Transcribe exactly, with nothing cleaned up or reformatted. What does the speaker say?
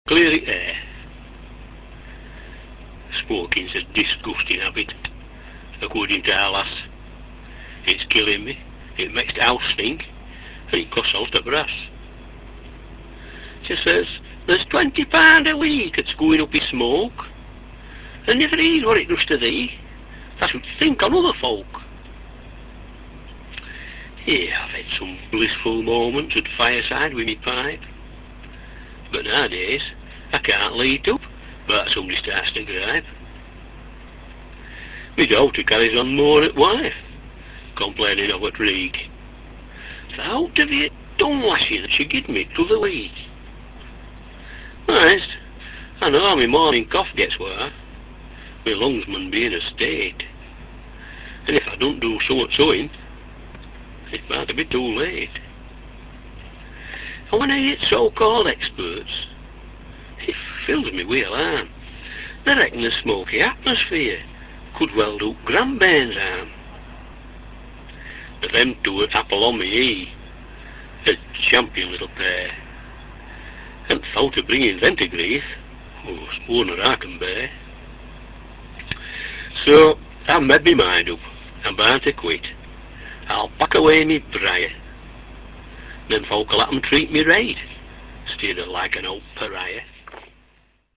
clear it air. Smoking's a disgusting habit, according to our lass. It's killing me, it makes the house stink, and it costs out the brass. She says, there's twenty pound a week that's going up in smoke, and never heed what it does to thee. I should think on other folk. Yeah, I've had some blissful moments at fireside with me pipe, but nowadays I can't light up but somebody starts to gripe. My daughter carries on more at wife, complaining of a reek. Out of it done lassie that she give me to the week. Nice, I know my morning cough gets worse, my lungs mun be in a state, and if I don't do so much sewing, it might be too late. And when I hit so-called experts, it fills me with alarm. They reckon the smoky atmosphere could well do Granbane's harm. But them two at Apple on me E, a champion little pair, and thought of bringing them to grief, oh, it's more than I can bear. So I've made my mind up, I'm bound to quit. I'll pack away me briar, then folk will let them treat me right, instead of like an old pariah.